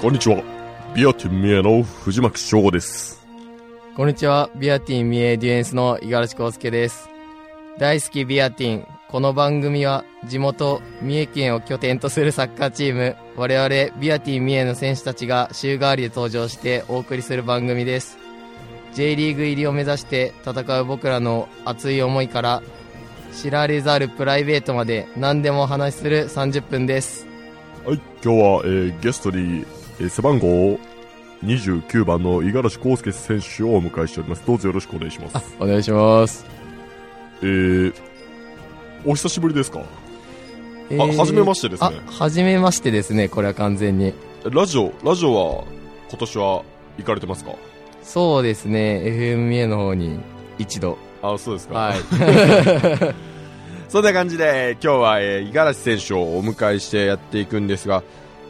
こんにちは、ビアティン三重の藤巻翔吾です。 こんにちは、ビアティン三重ディフェンスの五十嵐康介です。大好きビアティン。この番組は地元三重県を拠点とするサッカーチーム、我々ビアティン三重の選手たちが週替わりで登場してお送りする番組です。 J リーグ入りを目指して戦う僕らの熱い思いから、知られざるプライベートまで何でもお話しする30分です。 はい、今日は、ゲストに、背番号29番の五十嵐康介選手をお迎えしております。どうぞよろしくお願いします。 お願いします。 お久しぶりですか？初めましてですね。 初めましてですね。これは完全にラジオは今年は行かれてますか？ そうですね、 FM 三重の方に一度。 そうですか。 はいそんな感じで今日は、五十嵐選手をお迎えしてやっていくんですが、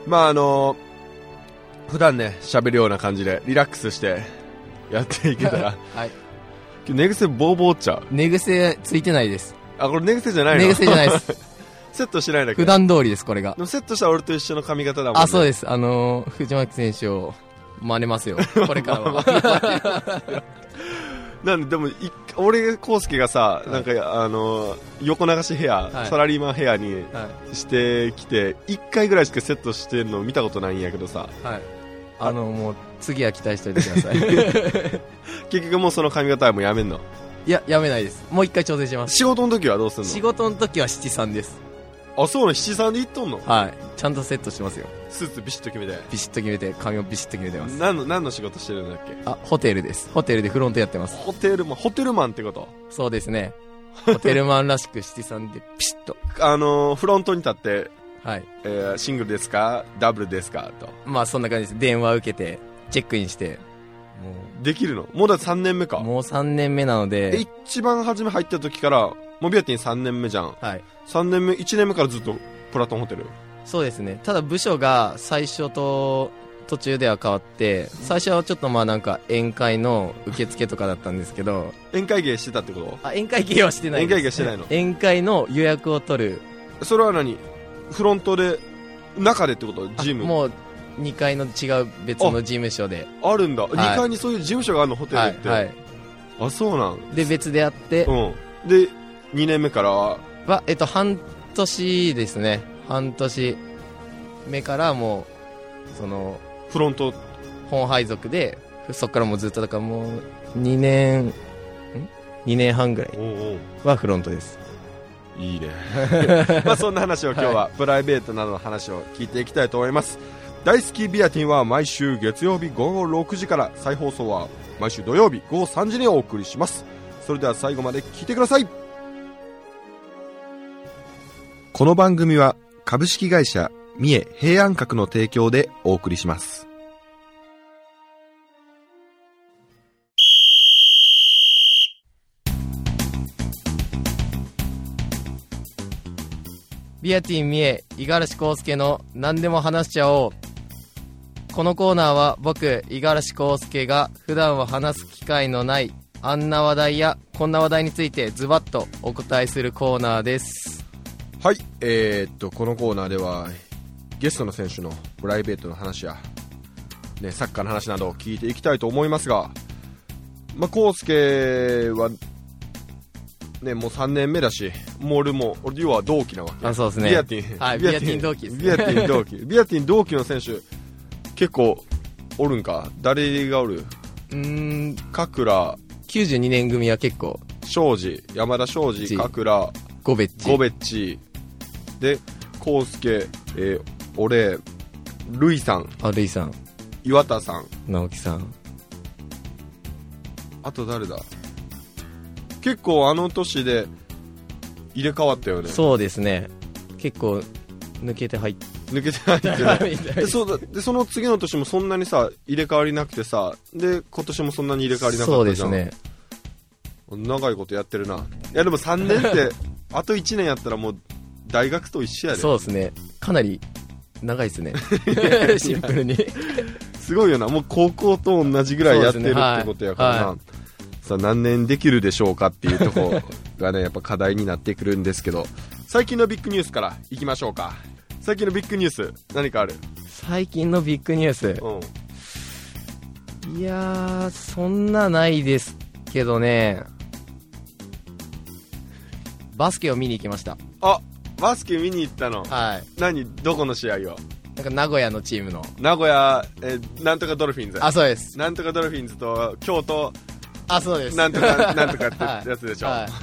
普段ね喋るような感じでリラックスしてやっていけたらはい。 寝癖ボーボーっちゃう。 寝癖ついてないです。 これ寝癖じゃないの？ 寝癖じゃないですセットしてないだけ。 普段通りです。これがでもセットしたら俺と一緒の髪型だもんね。 そうです。藤巻選手を真似ますよこれからはなんででも俺康介がさ、なんか横流しヘア、サラリーマンヘアにしてきて1回ぐらいしかセットしてんの見たことないんやけどさ、 もう次は期待しておいてください結局もうその髪型はもうやめんの？ いや、やめないです。もう一回挑戦します。 仕事の時はどうすんの？ 仕事の時は七三です。 そうなの？七三で行っとんの？ はい、ちゃんとセットしてますよ。 スーツビシッと決めて髪をビシッと決めてます。 何の仕事してるんだっけ？ ホテルです。ホテルでフロントやってます。 ホテルマンってこと？ そうですねホテルマンらしく七三でピシッとフロントに立って、 はい、 シングルですかダブルですかと。 そんな感じです。電話受けてチェックインして。 もうできるの？もうだって3年目か。 もう3年目なので。 一番初め入った時からもうビアティン3年目じゃん。 はい。 3年目1年目からずっとプラトンホテル？ そうですね。ただ部署が最初と途中では変わって、最初はちょっとなんか宴会の受付とかだったんですけど。 宴会芸してたってこと？ 宴会芸はしてないです。 宴会芸してないの？ 宴会の予約を取る。 それは何？フロントで中でってこと？ジム？ もう2階の違う別の事務所であるんだ、2階にそういう事務所があるのホテルって、はいはい、そうなんで別であって、 で2年目からは半年ですね。半年目からもうそのフロント本配属で、そっからもうずっとだからもう2年半ぐらいはフロントです。 いいねそんな話を今日はプライベートなどの話を聞いていきたいと思います。大好きビアティンは毎週月曜日午後6時から、再放送は毎週土曜日午後3時にお送りします。それでは最後まで聞いてください。この番組は株式会社三重平安閣の提供でお送りします。 ビアティン三重五十嵐康介の何でも話しちゃおう。このコーナーは僕五十嵐康介が普段は話す機会のないあんな話題やこんな話題についてズバッとお答えするコーナーです。 はい、このコーナーではゲストの選手のプライベートの話や、サッカーの話などを聞いていきたいと思いますが、康介はね、もう3年目だし、もう俺要は同期なわけ。 そうですね。 ビアティン、 はい、ビアティン同期ですね。 ビアティン同期ビアティン同期の選手結構おるんか？誰がおる？カクラ 92年組は結構庄司、山田庄司、カクラ、 ゴベッチで康介、俺、ルイさん、岩田さん、 直樹さん、 あと誰だ？結構あの年で入れ替わったよね。 そうですね。結構抜けて入ってないでその次の年もそんなにさ入れ替わりなくてさ、で今年もそんなに入れ替わりなかったじゃん。 そうですね。 長いことやってるな。いやでも3年ってあと1年やったらもう大学と一緒やで。 そうですね。かなり長いですねシンプルにすごいよな。もう高校と同じぐらいやってるってことやからな、はい、さあ何年できるでしょうかっていうところがねやっぱ課題になってくるんですけど、最近のビッグニュースからいきましょうか。最近のビッグニュース何かある？ 最近のビッグニュース、いやーそんなないですけどね、バスケを見に行きました。 あ、バスケ見に行ったの。 はい。 どこの試合を？ なんか名古屋のチームの。 名古屋、なんとかドルフィンズ。 あ、そうです。 なんとかドルフィンズと京都。 あ、そうです。 なんとかなんとかってやつでしょ。はい、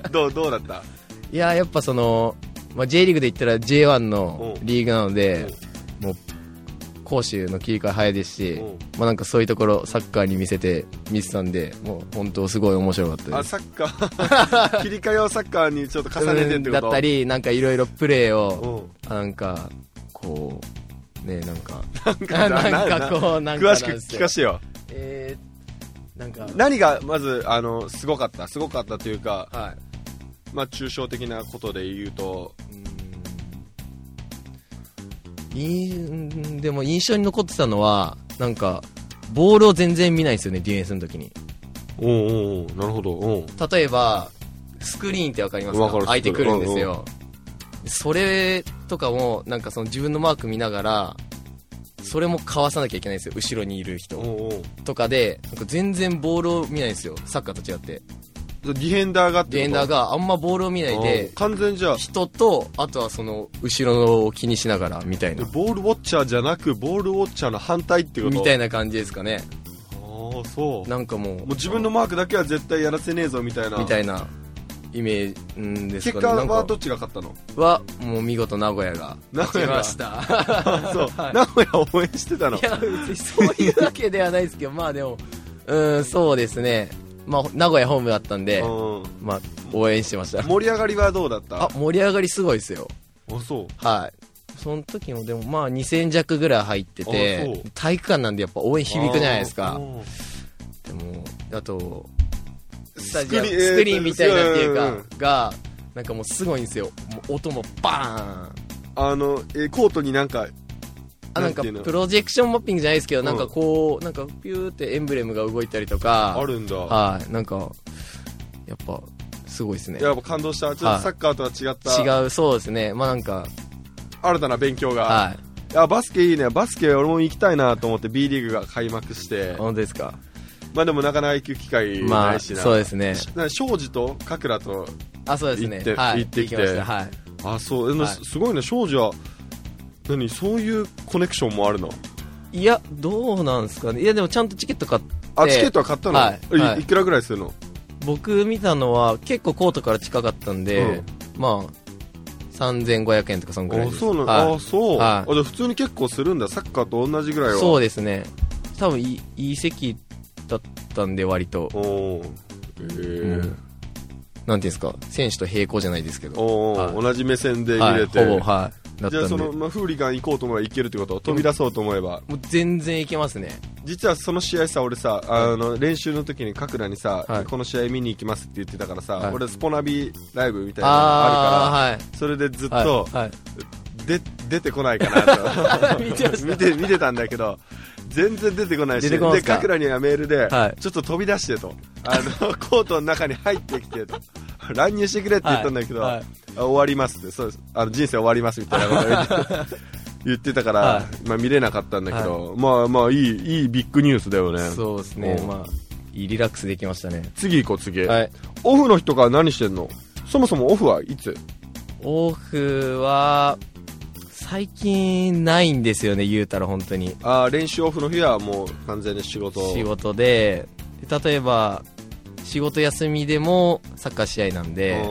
どうだった？ いややっぱその、J リーグで言ったら J1 のリーグなので、もう攻守の切り替え早いですし、なんかそういうところサッカーに見せてたんで、もう本当すごい面白かったです。 あ、サッカー切り替えをサッカーにちょっと重ねてってこと？ だったり、なんかいろいろプレーをなんかこうね、なんかこうなんか詳しく聞かせてよ。 なんか何がまずすごかったというか、はい、抽象的なことで言うと、 でも印象に残ってたのは、なんかボールを全然見ないんですよね、ディフェンスの時に。 なるほど。 例えばスクリーンってわかりますか？相手来るんですよ。それとかもなんかその自分のマーク見ながら、それもかわさなきゃいけないんですよ、後ろにいる人とかで。なんか全然ボールを見ないんですよ、サッカーと違って。 ディフェンダーがってこと？ ディフェンダーがあんまボールを見ないで、 完全じゃ人と、あとはその後ろを気にしながらみたいな。 ボールウォッチャーじゃなく、ボールウォッチャーの反対ってことみたいな感じですかね。 そう。 なんかもう自分のマークだけは絶対やらせねえぞみたいなイメージですかね。 結果はどっちが勝ったの？ もう見事名古屋が勝ちました。 そう、名古屋を応援してたの？ いや別にそういうわけではないですけど、でもそうですね、名古屋ホームだったんで、応援してました。 盛り上がりはどうだった？ 盛り上がりすごいですよ。 そう。 はい。その時もでも2000弱ぐらい入ってて、体育館なんでやっぱ応援響くじゃないですか。でもあとスクリーンみたいなっていうかがなんかもうすごいんですよ。もう音もバーン。 コートになんかプロジェクションマッピングじゃないですけど、なんかこうなんかピューってエンブレムが動いたりとかあるんだ。 はい。なんかやっぱすごいですね。 やっぱ感動した。ちょっとサッカーとは違った。 違う、そうですね。なんか新たな勉強が。 はい。 いやバスケいいね。バスケ俺も行きたいなと思って B リーグが開幕して。 本当ですか？ でもなかなか行く機会ないしな。 そうですね。 庄司と神楽とそうですね。 行ってきて。 はい。 そう。すごいね。庄司はそういうコネクションもあるの？ いやどうなんですかね。いやでもちゃんとチケット買って。 チケットは買ったの？はい。いくらぐらいするの？ 僕見たのは結構コートから近かったんで、3500円とかそんぐらいです。 そうなんだ。そう。じゃあ普通に結構するんだ。サッカーと同じぐらいは。 そうですね。多分いい席だったんで割と。なんていうんですか、選手と平行じゃないですけど、 同じ目線で見れて、 ほぼだったんで。 じゃあフーリガン行こうと思えば行けるってこと？飛び出そうと思えばもう全然行けますね。 実はその試合さ、俺さ、練習の時にカクラにさ、この試合見に行きますって言ってたからさ、俺スポナビライブみたいなのがあるから、それでずっと、出てこないかなと見てたんだけど、全然出てこないし、でカクラにはメールで、ちょっと飛び出してと、コートの中に入ってきてと、乱入してくれって言ったんだけど、終わりますって、そうです、人生終わりますみたいなことを言ってたから、見れなかったんだけど、いいビッグニュースだよね。そうですね。いいリラックスできましたね。次行こう、次。オフの日とか何してんの？そもそもオフはいつ？オフは最近ないんですよね、言うたら本当に。練習オフの日はもう完全に仕事で、例えば仕事休みでもサッカー試合なんで、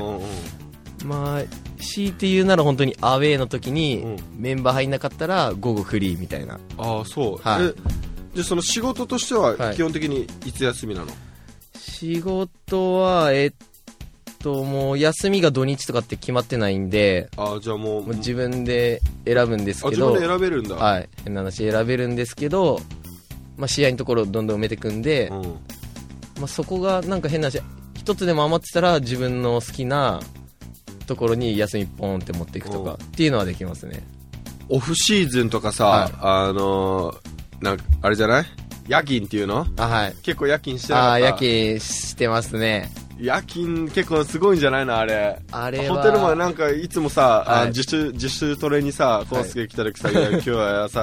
強いて言うなら本当にアウェーの時にメンバー入んなかったら午後フリーみたいな。そう。じゃあその仕事としては基本的にいつ休みなの？仕事はもう休みが土日とかって決まってないんで、じゃあもう自分で選ぶんですけど。自分で選べるんだ。はい。変な話選べるんですけど、試合のところをどんどん埋めていくんで、そこがなんか変な話、一つでも余ってたら自分の好きなところに休みポンって持っていくとかっていうのはできますね。オフシーズンとかさ、なんかあれじゃない？夜勤っていうの？結構夜勤してなかった？夜勤してますね。夜勤結構すごいんじゃないの？あれはホテルもなんかいつもさ、自主トレにさ、コースケ来た時さ、今日はさ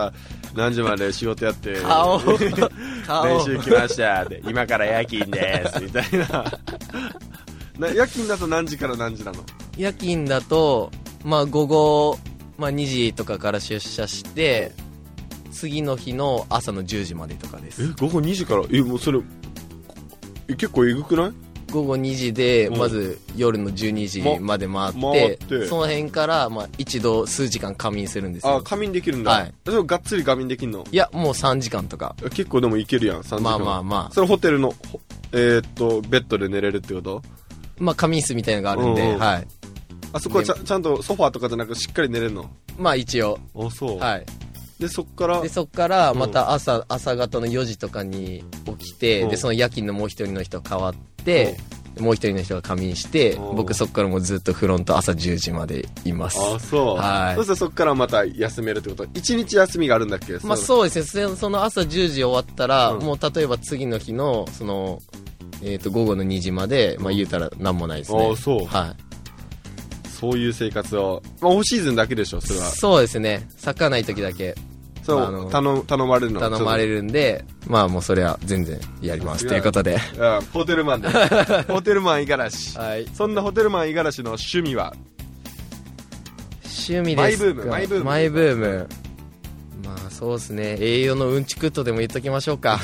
何時まで仕事やって顔練習来ましたで今から夜勤ですみたいな夜勤だと何時から何時なの？ 夜勤だと、まあ午後、まあ2時とかから出社して、次の日の朝の10時までとかです。 午後2時からもうそれ結構えぐくない？ 午後2時でまず夜の12時まで回って、その辺から、まあ、一度数時間仮眠するんですよ。 仮眠できるんだ。 はい。 それがっつり仮眠できるの？ いや、もう3時間とか。 結構でもいけるやん、3時間。 まあそれホテルのベッドで寝れるってこと？ まあ仮眠室みたいなのがあるんで、はい。 あそこはちゃんとソファーとかじゃなくしっかり寝れるの？ まあ一応。 そう。 はい。 でそっからまた朝方の4時とかに起きて、でその夜勤のもう一人の人変わって、もう一人の人が仮眠して、僕そっからもうずっとフロント朝10時までいます。 そう。 はい。 そしたらそっからまた休めるってこと？1日休みがあるんだっけ？ まあそうですね。その朝10時終わったら、もう例えば次の日のその午後の2時まで、まあ言うたら何もないですね。 そう。 はい。 そういう生活を、まあオフシーズンだけでしょ、それは。 そうですね。サッカーない時だけ。 そう、頼まれるの？ 頼まれるんで、まあもうそれは全然やりますということで。 ホテルマンでホテルマン五十嵐。 はい。 そんなホテルマン五十嵐の趣味は？ 趣味ですか？ マイブーム。 まあそうですね。栄養のうんちくっとでも言っときましょうか。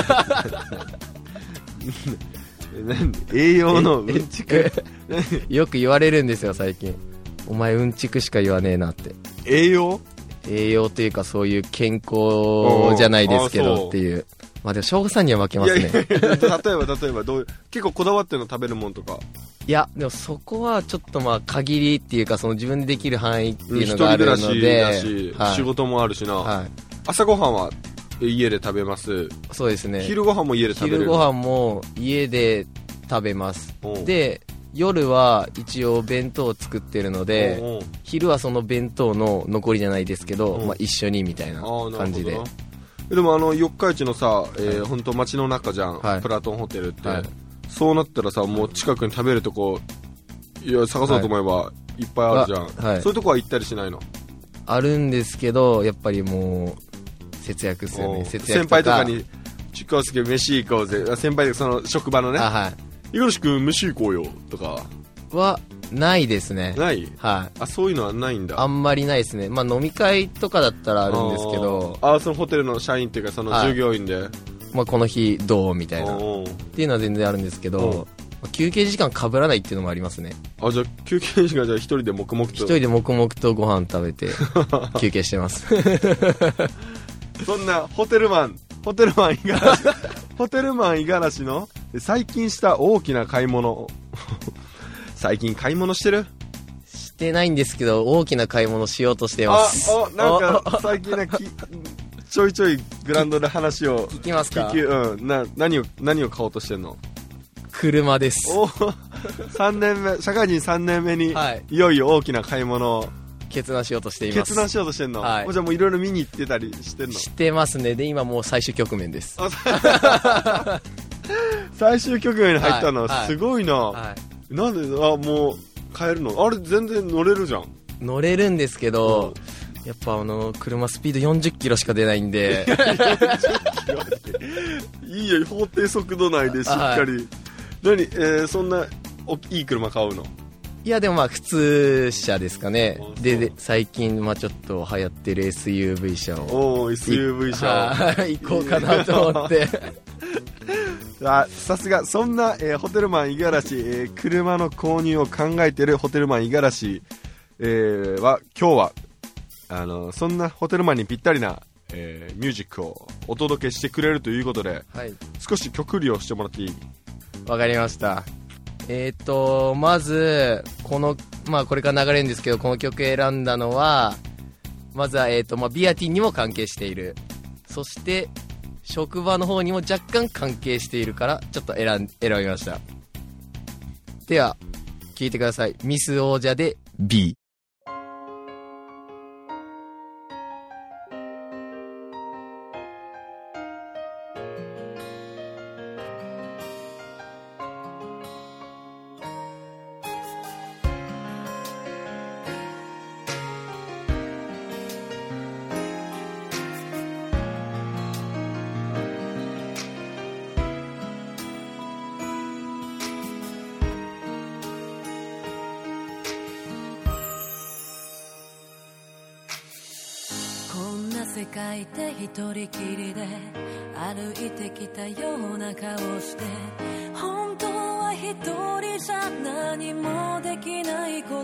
栄養のうんちくよく言われるんですよ最近。お前うんちくしか言わねえなって。 栄養というかそういう健康じゃないですけどっていう。まあでも翔吾さんには負けますね。 例えばどういう、結構こだわってるの？食べるもんとか。 いやでもそこはちょっとまあ限りっていうか、その自分でできる範囲っていうのがあるので、 一人暮らしだし、仕事もあるしな。 はい。 朝ごはんは家で食べます？ そうですね。 昼ごはんも家で食べる？ 昼ごはんも家で食べます。で夜は一応弁当を作ってるので、昼はその弁当の残りじゃないですけど、まあ、一緒にみたいな感じで。 でも四日市のさ、本当街の中じゃん、 はい、 プラトンホテルって、 はい、 そうなったらさ、もう近くに食べるとこ探そうと思えばいっぱいあるじゃん、はい、そういうとこは行ったりしないの？あるんですけど、やっぱりもう節約っすよね。節約先輩とかに近づけ飯行こうぜ、先輩でその職場のね、 はい、 五十嵐君飯行こうよとかはないですね。 ない？ はい。 そういうのはないんだ。 あんまりないですね。まあ飲み会とかだったらあるんですけど、 そのホテルの社員っていうかその従業員で、 まあこの日どうみたいなっていうのは全然あるんですけど、休憩時間被らないっていうのもありますね。 じゃあ休憩時間じゃあ一人で黙々 とご飯食べて休憩してますそんなホテルマン五十嵐ホテルマン五十嵐の最近した大きな買い物最近買い物してる？ してないんですけど、大きな買い物しようとしてます。 なんか最近ちょいちょいグラウンドで話を聞きますか？ 何を買おうとしてんの？ 車です。 3年目、社会人3年目に、はい、いよいよ大きな買い物を決断しようとしています。 決断しようとしてんの？ はい、 じゃあもういろいろ見に行ってたりしてんの？ してますね。で今もう最終局面です。 最終局面に入ったの、はい、すごいな、 はい、 なんでもう買えるの？あれ全然乗れるじゃん。 乗れるんですけど、やっぱ車スピード40キロしか出ないんでいいよ、法定速度内でしっかり、はい、そんないい車買うの？ いやでもまあ普通車ですかね。で最近ちょっと流行ってる SUV 車を SUV 車行こうかなと思ってさすがそんな、ホテルマン五十嵐、車の購入を考えているホテルマン五十嵐、は今日はそんなホテルマンにぴったりな、ミュージックをお届けしてくれるということで、はい、少し曲利をしてもらっていい？ わかりました。まずこれから流れるんですけど、この曲選んだのはまずはビアティンにも関係している、そして職場の方にも若干関係しているからちょっと選びました。では聴いてください。ミス王者で B。 世界で一人きりで歩いてきたような顔して、本当は一人じゃ何もできないこと、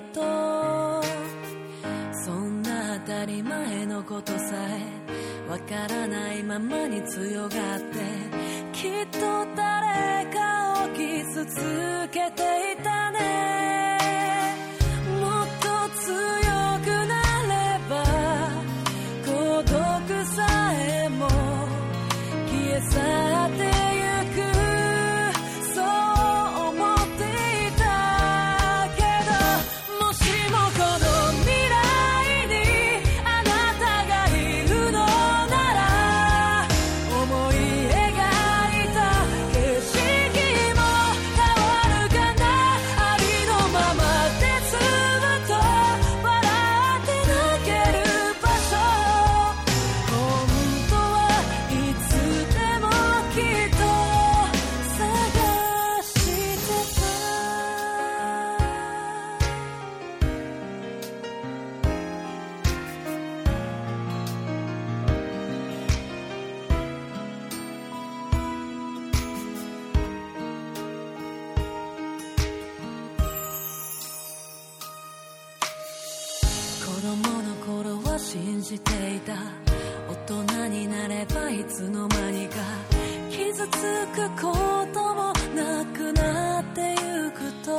そんな当たり前のことさえわからないままに強がって、きっと誰かを傷つけていたね。もっと強くなれば孤独さえも消え去ってゆく、そう思っていたけど、もしもこの未来にあなたがいるのなら、思い描いた景色も変わるかな。ありのままでずっと笑って泣ける場所、本当はいつでもきっと探してた。子供の頃は信じていた、大人になればいつの間にか傷つくこともなくなってゆくと、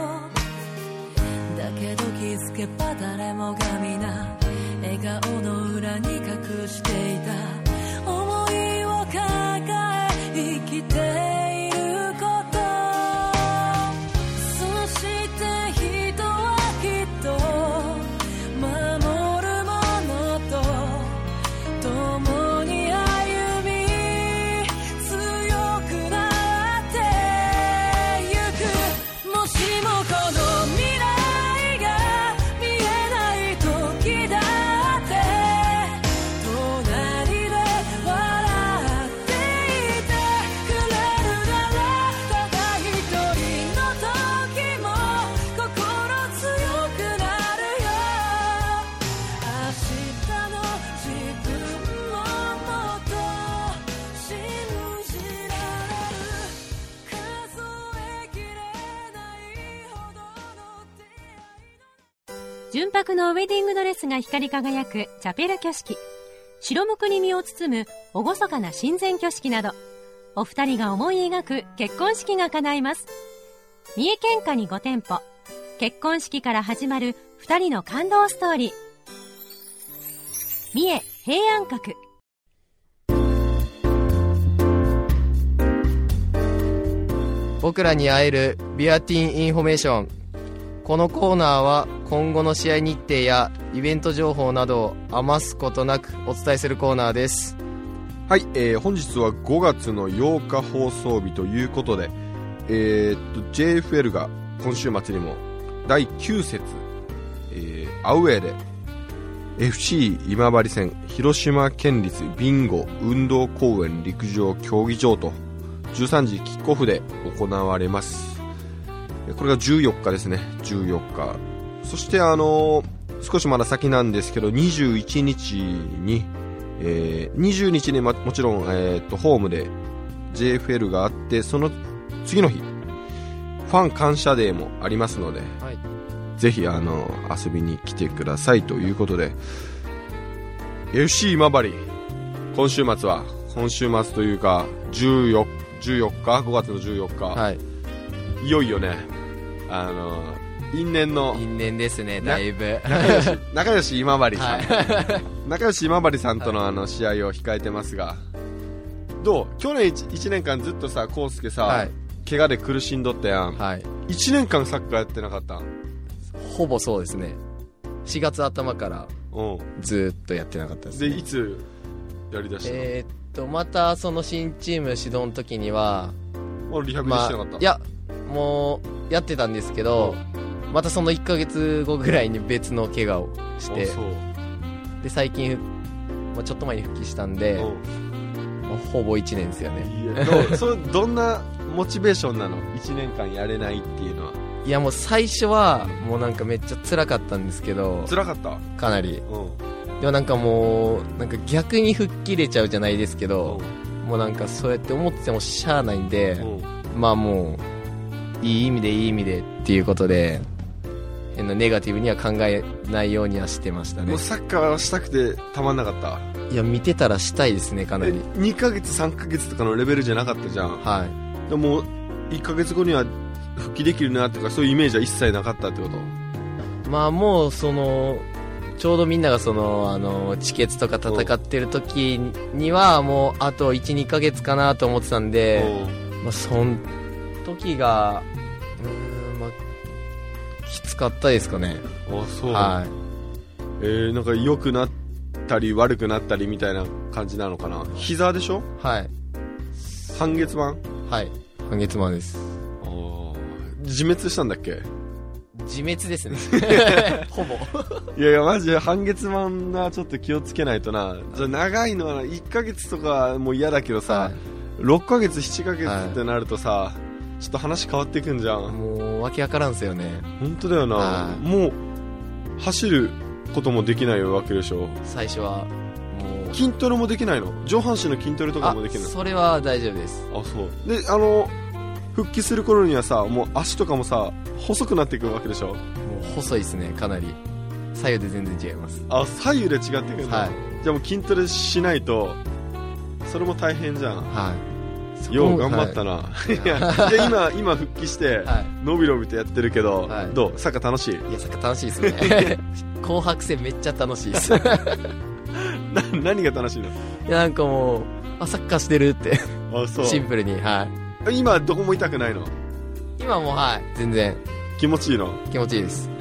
だけど気づけば誰もが皆笑顔の裏に隠していた思いを抱え生きていること、そして人はきっと守るものと共に歩み強くなってゆく。もしもこの未来が見えない時だって隣で笑っていてくれるなら、ただ一人の時も心強くなるよ。明日の自分ももっと信じられる、数えきれないほどの出会い。 純白のウェディングドレスが光り輝くチャペル挙式、白むくに身を包む厳かな神前挙式など、お二人が思い描く結婚式が叶います。三重県下に5店舗、結婚式から始まる二人の感動ストーリー。三重平安閣。 僕らに会えるビアティーンインフォメーション。このコーナーは今後の試合日程やイベント情報などを余すことなくお伝えするコーナーです。 はい、本日は5月の8日放送日ということで、JFL が今週末にも第9節、アウェーで FC 今治戦広島県立ビンゴ運動公園陸上競技場と13時キックオフで行われます。これが14日ですね。14日。そして少しまだ先なんですけど、21日に、20日にもちろん、ホームで JFL があって、その次の日ファン感謝デーもありますので、 はい、 ぜひ遊びに来てくださいということで、 FC 今治今週末というか14日5月の14日、 はい、 いよいよね、因縁ですね、だいぶ仲良し今治さん、 はい、 仲良し今治さんとの試合を控えてますが、どう？去年 1年間ずっとさ、康介さ、 はい、 怪我で苦しんどったやん、 はい、 1年間サッカーやってなかったん？ ほぼそうですね。4月頭からずっとやってなかったですね。 でいつやりだしたの？ またその新チーム始動の時にはリハビリしてなかった？ いや、もうやってたんですけど、またその1ヶ月後ぐらいに別の怪我をして、で最近、ちょっと前に復帰したんで、ほぼ1年ですよね。 どんなモチベーションなの？1年間やれないっていうのは。 いやもう最初はもうなんかめっちゃ辛かったんですけど、 辛かった。 かなり。 うん。 でもなんかもうなんか逆に吹っ切れちゃうじゃないですけど、もうなんかそうやって思っててもしゃあないんで、まあもういい意味でっていうことで、変なネガティブには考えないようにはしてましたね。 もうサッカーはしたくてたまんなかった。 いや見てたらしたいですね、かなり。 2ヶ月3ヶ月とかのレベルじゃなかったじゃん。 はい。 でも1ヶ月後には復帰できるなとかそういうイメージは一切なかったってこと？ まあもうそのちょうどみんながそのチケットとか戦ってる時にはもうあと 1,2 ヶ月かなと思ってたんで、まあその時がまあきつかったですかね。 あ、そう。 はい。 なんか良くなったり悪くなったりみたいな感じなのかな。膝でしょ？ はい。 半月板？ はい。半月板です。 自滅したんだっけ？ 自滅ですねほぼいやいやマジで半月板な、ちょっと気をつけないとな。じゃあ長いのは1ヶ月とかもう嫌だけどさ、はい、6ヶ月7ヶ月ってなるとさ、はい、ちょっと話変わってくんじゃん。 もうわけわからんすよね。 本当だよな、はい、もう走ることもできないわけでしょ。 最初はもう筋トレもできないの？上半身の筋トレとかもできないの？ それは大丈夫です。 あ、そうで復帰する頃にはさ、もう足とかもさ細くなっていくわけでしょ。もう細いですね、かなり。左右で全然違います。 あ、左右で違ってくるんだ、はい、じゃあもう筋トレしないとそれも大変じゃん。 はい。 よう頑張ったな、はい、いや今復帰して伸び伸びとやってるけど、はい、どう？サッカー楽しい？ いやサッカー楽しいですね紅白戦めっちゃ楽しいです何が楽しいの？ いやなんかもうサッカーしてるってあ、そう。 シンプルに。はい。 今どこも痛くないの？ 今もはい全然気持ちいいの？ 気持ちいいです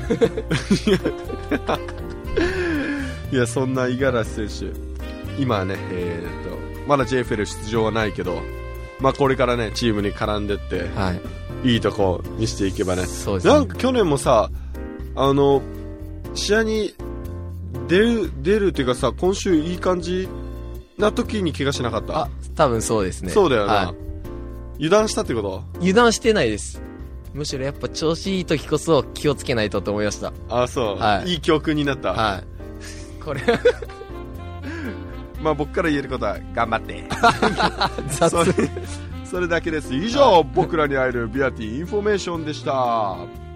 いやそんな五十嵐選手今ねまだ JFL 出場はないけど、まあこれからねチームに絡んでって、はい、いいとこにしていけばね。 そうですね。 なんか去年もさ試合に出るっていうかさ、今週いい感じな時に怪我しなかった？ あ、多分そうですね。 そうだよな、 はい、 油断したってこと？ 油断してないです。むしろやっぱ調子いい時こそ気をつけないとと思いました。 あ、そう、はい、いい教訓になった。 はいこれまあ僕から言えることは頑張って雑それだけです。以上、僕らに会えるビアティインフォメーションでした。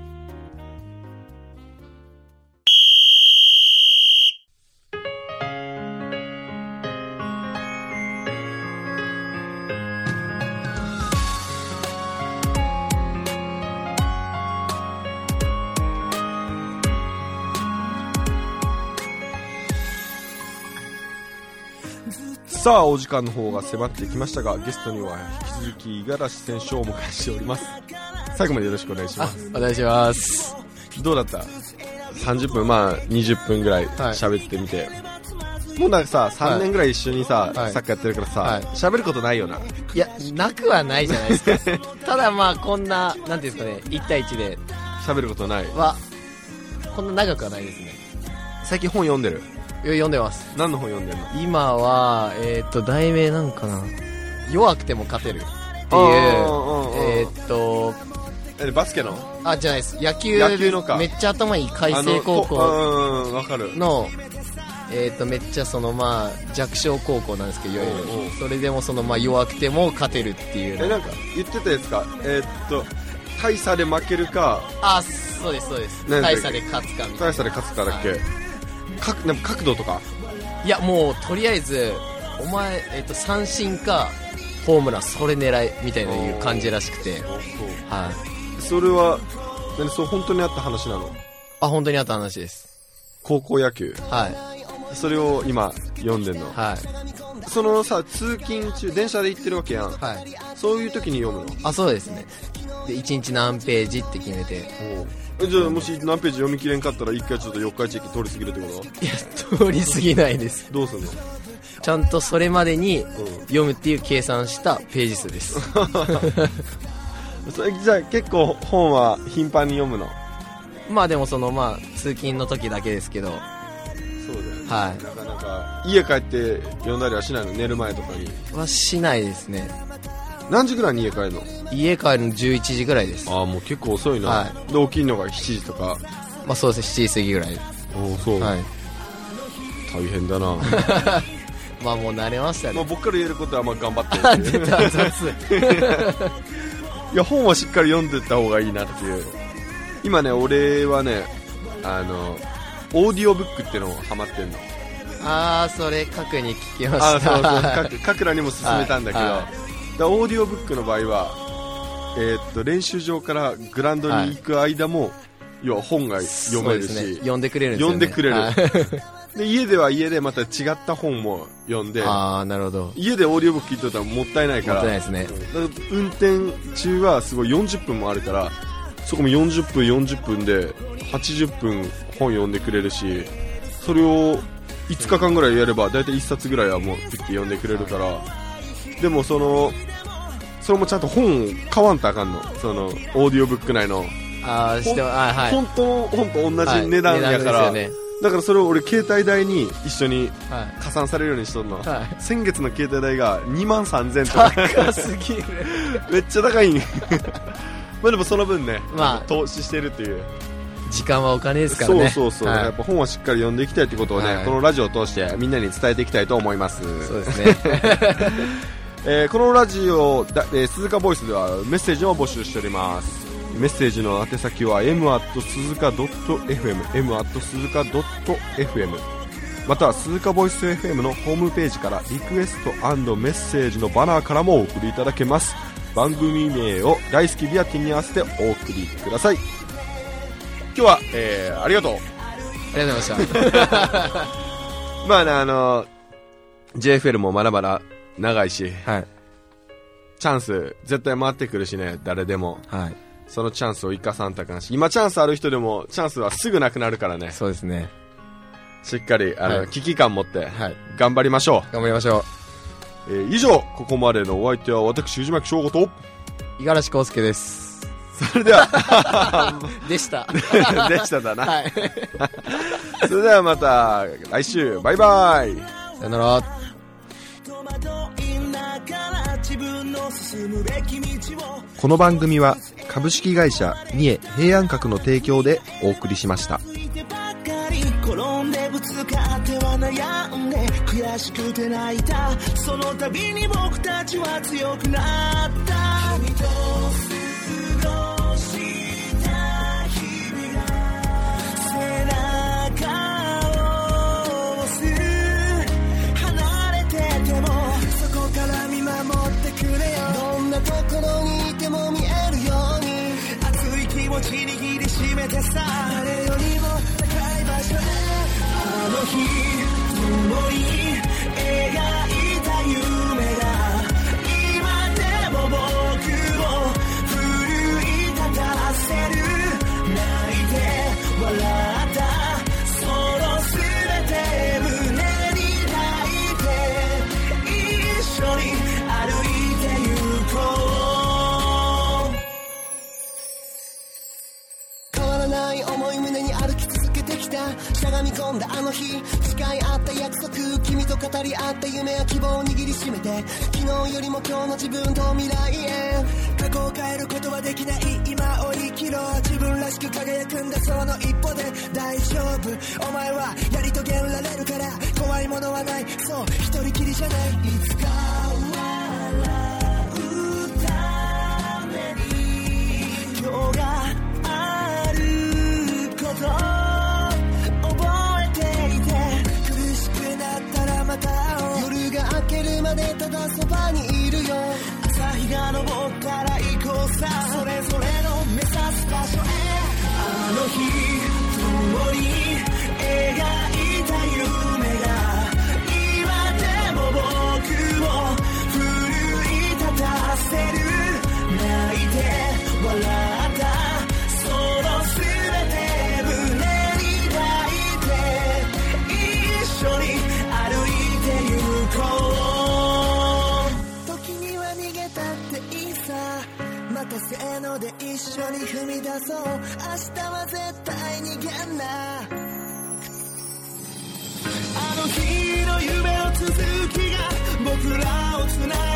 さあお時間の方が迫ってきましたが、ゲストには引き続き五十嵐選手をお迎えしております。最後までよろしくお願いします。 お願いします。 どうだった？30分、まあ20分ぐらい喋ってみて、はい、もうなんかさ3年ぐらい一緒にさ、はい、サッカーやってるからさ喋、はい、ることないよな。 いやなくはないじゃないですかただまあこんななんていうんですかね、1対1で喋ることないはこんな長くはないですね。 最近本読んでる？ 読んでます。 何の本読んでるの？ 今は題名なんかな、弱くても勝てるっていうバスケの？ あ、じゃないです。野球のか。めっちゃ頭いい海星高校わかるのめっちゃそのまあ弱小高校なんですけど、それでもそのまあ弱くても勝てるっていう。 なんか言ってたやつか。大差で負けるか。 あ、そうですそうです。大差で勝つかみたいな。 大差で勝つかだっけ？はい、なんか角度とか？ いやもうとりあえずお前三振かホームランそれ狙いみたいないう感じらしくて、はい。 それはそう本当にあった話なの？ あ、本当にあった話です。 高校野球？ はい。 それを今読んでんの？ はい。 そのさ通勤中電車で行ってるわけやん。 はい。 そういう時に読むの？ あ、そうですね。で1日何ページって決めて。 じゃあもし何ページ読み切れんかったら1回ちょっと四日市駅通り過ぎるってこと？ いや通り過ぎないです。 どうすんの？ ちゃんとそれまでに読むっていう計算したページ数ですじゃあ結構本は頻繁に読むの？ まあでもそのまあ通勤の時だけですけど。 そうだよね。 はい。 なかなか家帰って読んだりはしないの？寝る前とかにはしないですね。 何時ぐらいに家帰るの？ 家帰るの11時ぐらいです。 ああ、もう結構遅いな、 はで起きるのが7時とか。 まあそうですね、7時過ぎぐらい。 おお、そう、 はい。 大変だなまあもう慣れましたね。 まあ僕から言えることはまあ頑張ってる出た、雑。 いや、本はしっかり読んでった方がいいなっていう。今ね、俺はね、オーディオブックってのをハマってんの。 あー、それ書くに聞きました。 そうそう、書くらにも勧めたんだけど、 はいはい、 だオーディオブックの場合は、練習場からグラウンドに行く間も、要は本が読めるし、 ね、読んでくれるんですよね。 読んでくれる、 はい、 で家では家でまた違った本も読んで、 あー、なるほど。 家でオーディオブック聞いてたらもったいないから、 もったいないですね。 運転中はすごい40分もあるから、そこも40分で80分本読んでくれるし、それを5日間ぐらいやればだいたい1冊ぐらいはもうピッて読んでくれるから。でもそれもちゃんと本を買わんとあかんの、そのオーディオブック内の本当の本と同じ値段やから、はいね、だからそれを俺携帯代に一緒に加算されるようにしとんの、はい、先月の携帯代が23,000とか高すぎるめっちゃ高いまあでもその分ね、まあ、投資してるっていう、 時間はお金ですからね。 そう、はい、やっぱ本はしっかり読んでいきたいってことをね、はい、このラジオを通してみんなに伝えていきたいと思います。 そうですねこのラジオ、鈴鹿ボイスではメッセージを募集しております。メッセージの宛先は m@suzuka.fm m@suzuka.fm または鈴鹿ボイス FM のホームページからリクエスト&メッセージのバナーからもお送りいただけます。番組名を大好きビアティンに合わせてお送りください。今日は、ありがとう。 ありがとうございましたまあね、JFL もまだまだ長いし、 はい、 チャンス絶対回ってくるしね、誰でも、 はい、 そのチャンスを生かさんとあかんし、今チャンスある人でもチャンスはすぐなくなるからね。 そうですね、 しっかりはい、 危機感持って頑張りましょう。 頑張りましょう。以上、ここまでのお相手は私藤巻翔吾と五十嵐康介です。 それではでしたでしただな、 はい、 それではまた来週、バイバイ、 さよなら。 この番組は株式会社三重平安閣の提供でお送りしました。 転んでぶつかっては悩んで悔しくて泣いた、その度に僕たちは強くなった。君と過ごした日々が背中を押す、離れててもそこから見守ってくれよ。どんなところにいても見えるように熱い気持ち握りしめてさ、誰よりも高い場所へあの日共に描いた夢が今でも僕を奮い立たせる。泣いて笑ったその全て胸に抱いて一緒に歩いて行こう。変わらない思い胸に歩き続けてきた、しゃがみ込んだあの日誓い合った約束、君と語り合った夢や希望を握りしめて、昨日よりも今日の自分と未来へ。過去を変えることはできない今を生きろ、自分らしく輝くんだその一歩で大丈夫。お前はやり遂げられるから怖いものはない、そう一人きりじゃない。いつか笑うために今日があること夜が明けるまでただそばにいるよ。朝日が昇ったら行こうさ、それぞれの目指す場所へ。あの日共に描いた夢が今でも僕を奮い立たせる。泣いて笑ったその全て胸に抱いて一緒に歩いて行こう。時には逃げたっていいさ、またせーので一緒に踏み出そう。明日は絶対逃げんな。あの日の夢の続きが僕らをつない